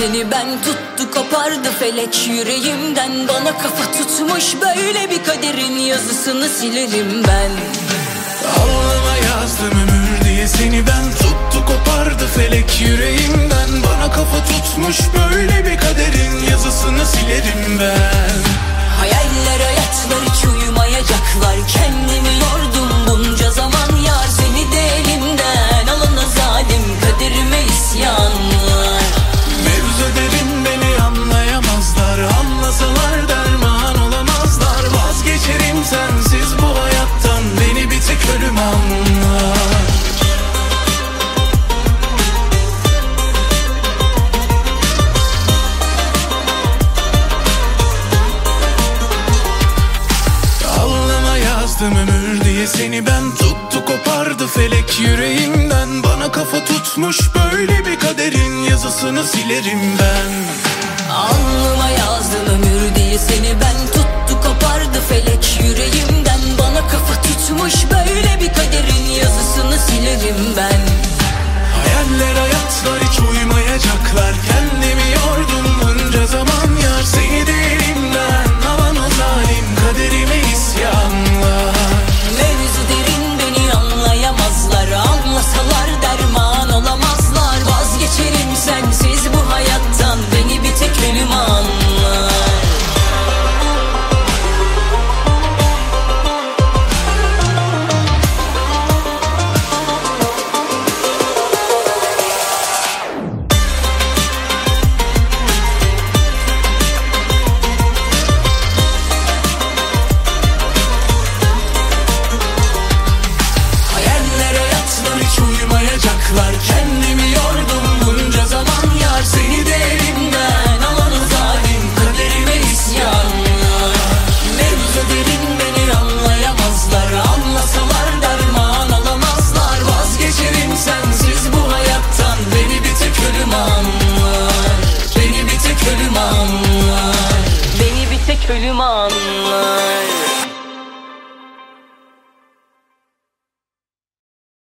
seni ben tuttu kopardı felek yüreğimden. Bana kafa tutmuş böyle bir kaderin yazısını silerim ben. Alnıma yazdım ömür diye seni ben, tuttu kopardı felek yüreğimden. Bana kafa tutmuş böyle bir kaderin yazısını silerim ben. Hayaller hayatlar hiç uyumayacaklar. Kendimi yordum bunca zaman yar, seni de elimden alana zalim kaderime isyanlar. Mevzu derin, beni anlayamazlar, anlasalar derman olamazlar. Vazgeçerim sensiz bu hayattan, beni bir tek ölüm anlar. Ömür diye seni ben, tuttu kopardı felek yüreğimden. Bana kafa tutmuş böyle bir kaderin yazısını silerim ben. Alnıma yazdım ömür diye seni ben, tuttu kopardı felek yüreğimden. Bana kafa tutmuş böyle bir kaderin yazısını silerim ben. Hayaller hayatlar hiç uyumayacaklar. Kendimi yordum bunca zaman yar, seni de elimden alan o zalim kaderime isyanlar. Mevzu derin, beni anlayamazlar, anlasalar derman olamazlar. Vazgeçerim sensiz bu hayattan, beni bir tek ölüm anlar. Kendimi yordum bunca zaman yar, seni de elimden alan o zalim kaderime isyanlar. Mevzu derin, beni anlayamazlar, anlasalar derman alamazlar. Vazgeçerim sensiz bu hayattan, beni bir tek ölüm anlar. Beni bir tek ölüm anlar. Beni bir tek ölüm anlar.